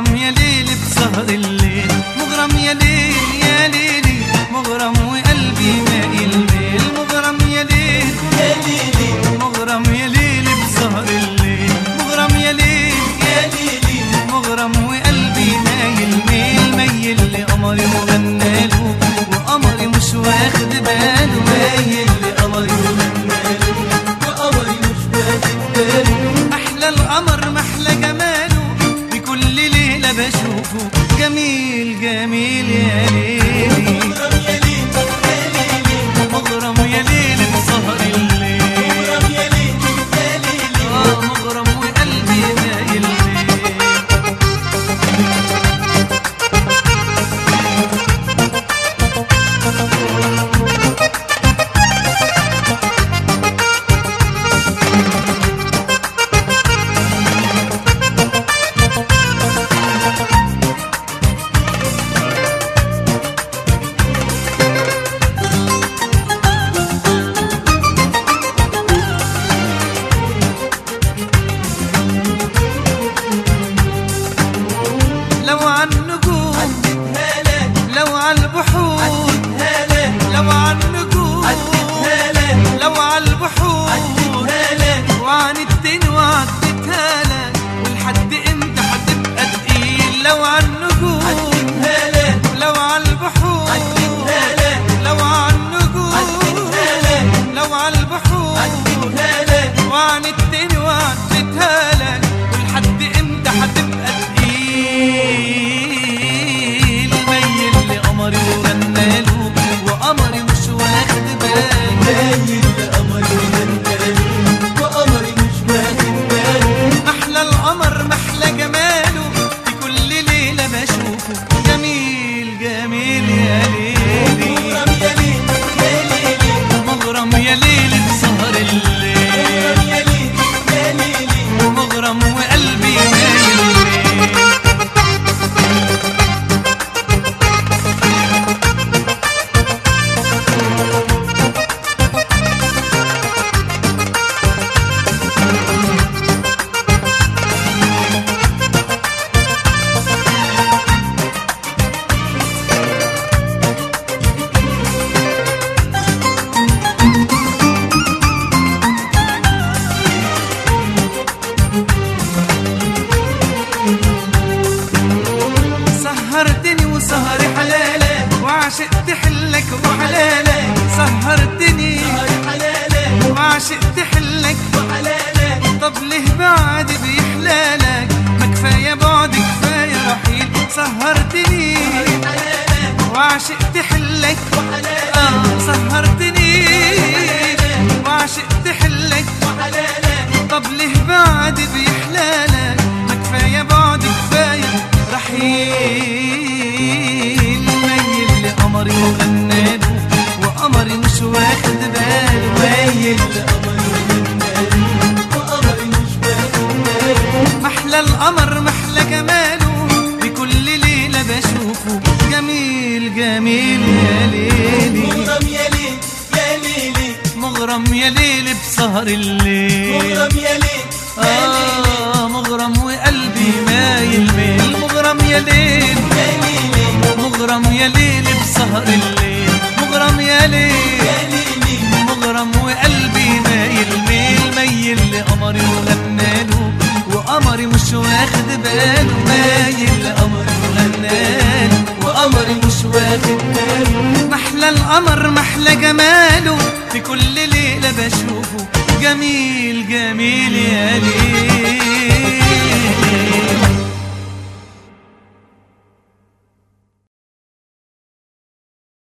مغرم يا ليل بسهر الليل، مغرم يا ليل يا ليلي، مغرم وقلبي مايل ميل، مغرم يا ليل يا ليلي، مغرم يا ليل بسهر الليل، مغرم يا ليل يا ليلي، مغرم وقلبي مايل ميل، ميل لقمري وغناله وقمري مش واخد باله، مايل لقمري وغناله وقمري مش واخد باله، احلى القمر محلى جماله بكل ليله بشوفه، جميل جميل يا ليلي، مغرم يا ليل يا ليلي، مغرم يا ليل بسهر الليل، مغرم يا ليل يا ليلي، مغرم وقلبي مايل وعشقت حلك وحلالك، سهرتني وعشقت حلك وحلالك، طب ليه بعد بيحلالك، ما كفاية بعد كفاية رحيل، سهرتني وعشقت حلك وحلالك، سهرتني وعشقت حلك وحلالك، طب ليه بعد بيحلالك، ما كفاية بعد كفاية رحيل، قمري وغناله وقمري مش واخد باله، مايل لقمري وغناله وقمري مش واخد باله، محلى القمر محلى جماله بكل ليلة بشوفه، جميل جميل يا ليلي، مغرم يا ليل يا ليلي، مغرم يا ليل بسهر الليل، مغرم يا ليل يا ليلي، مغرم وقلبي مايل ميل، مغرم يا ليل يا ليلي، مغرم يا ليل بسهر الليل، مغرم يا ليل يا ليلي، مغرم وقلبي مايل ميل، ميل لقمري وغناله وقمري مش واخد باله، مايل لقمري وغناله وقمري مش واخد باله، محلى القمر محلى جماله في كل ليلة بشوفه، جميل جميل يا ليل.